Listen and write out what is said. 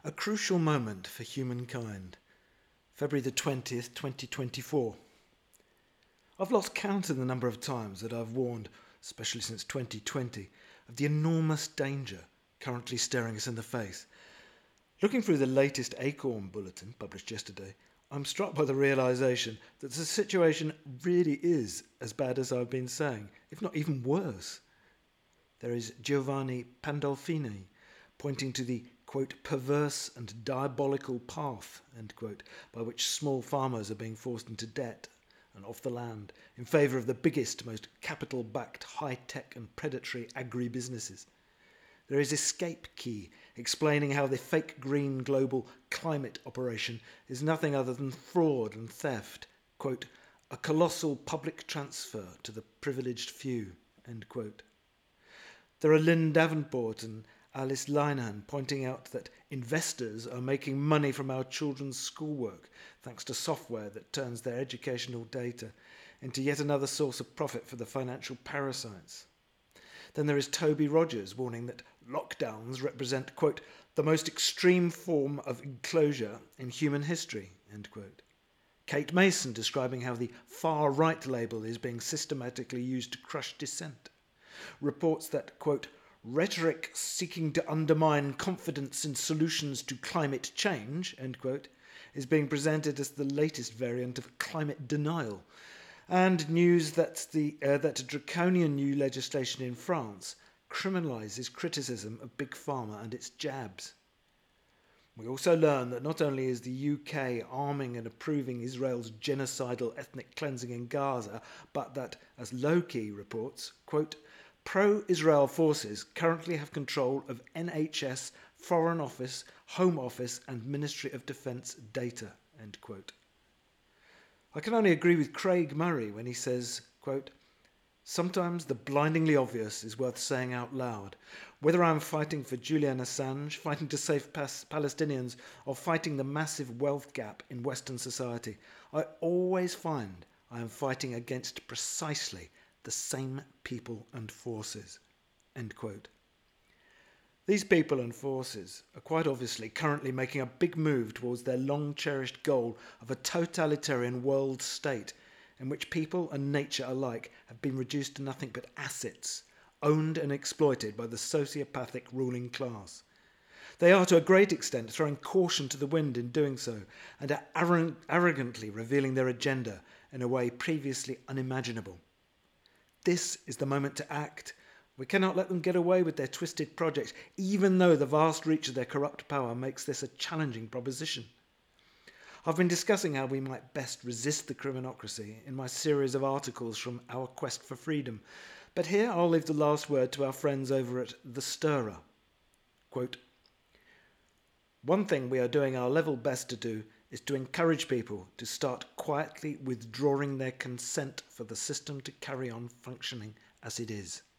A crucial moment for humankind. February the 20th, 2024. I've lost count of the number of times that I've warned, especially since 2020, of the enormous danger currently staring us in the face. Looking through the latest Acorn bulletin, published yesterday, I'm struck by the realisation that the situation really is as bad as I've been saying, if not even worse. There is Giovanni Pandolfini pointing to the, quote, perverse and diabolical path, end quote, by which small farmers are being forced into debt and off the land in favour of the biggest, most capital-backed, high-tech and predatory agri-businesses. There is Escape Key explaining how the fake green global climate operation is nothing other than fraud and theft, quote, a colossal public transfer to the privileged few, end quote. There are Lynn Davenport and Alice Linehan pointing out that investors are making money from our children's schoolwork thanks to software that turns their educational data into yet another source of profit for the financial parasites. Then there is Toby Rogers warning that lockdowns represent, quote, the most extreme form of enclosure in human history, end quote. Kate Mason describing how the far-right label is being systematically used to crush dissent. Reports that, quote, rhetoric seeking to undermine confidence in solutions to climate change, end quote, is being presented as the latest variant of climate denial, and news that that draconian new legislation in France criminalises criticism of Big Pharma and its jabs. We also learn that not only is the UK arming and approving Israel's genocidal ethnic cleansing in Gaza, but that, as Loki reports, quote, pro-Israel forces currently have control of NHS, Foreign Office, Home Office and Ministry of Defence data, end quote. I can only agree with Craig Murray when he says, quote, sometimes the blindingly obvious is worth saying out loud. Whether I'm fighting for Julian Assange, fighting to save Palestinians, or fighting the massive wealth gap in Western society, I always find I am fighting against precisely the same people and forces, end quote. These people and forces are quite obviously currently making a big move towards their long-cherished goal of a totalitarian world state in which people and nature alike have been reduced to nothing but assets, owned and exploited by the sociopathic ruling class. They are to a great extent throwing caution to the wind in doing so and are arrogantly revealing their agenda in a way previously unimaginable. This is the moment to act. We cannot let them get away with their twisted projects, even though the vast reach of their corrupt power makes this a challenging proposition. I've been discussing how we might best resist the criminocracy in my series of articles from Our Quest for Freedom, but here I'll leave the last word to our friends over at The Stirrer. Quote, one thing we are doing our level best to do is to encourage people to start quietly withdrawing their consent for the system to carry on functioning as it is.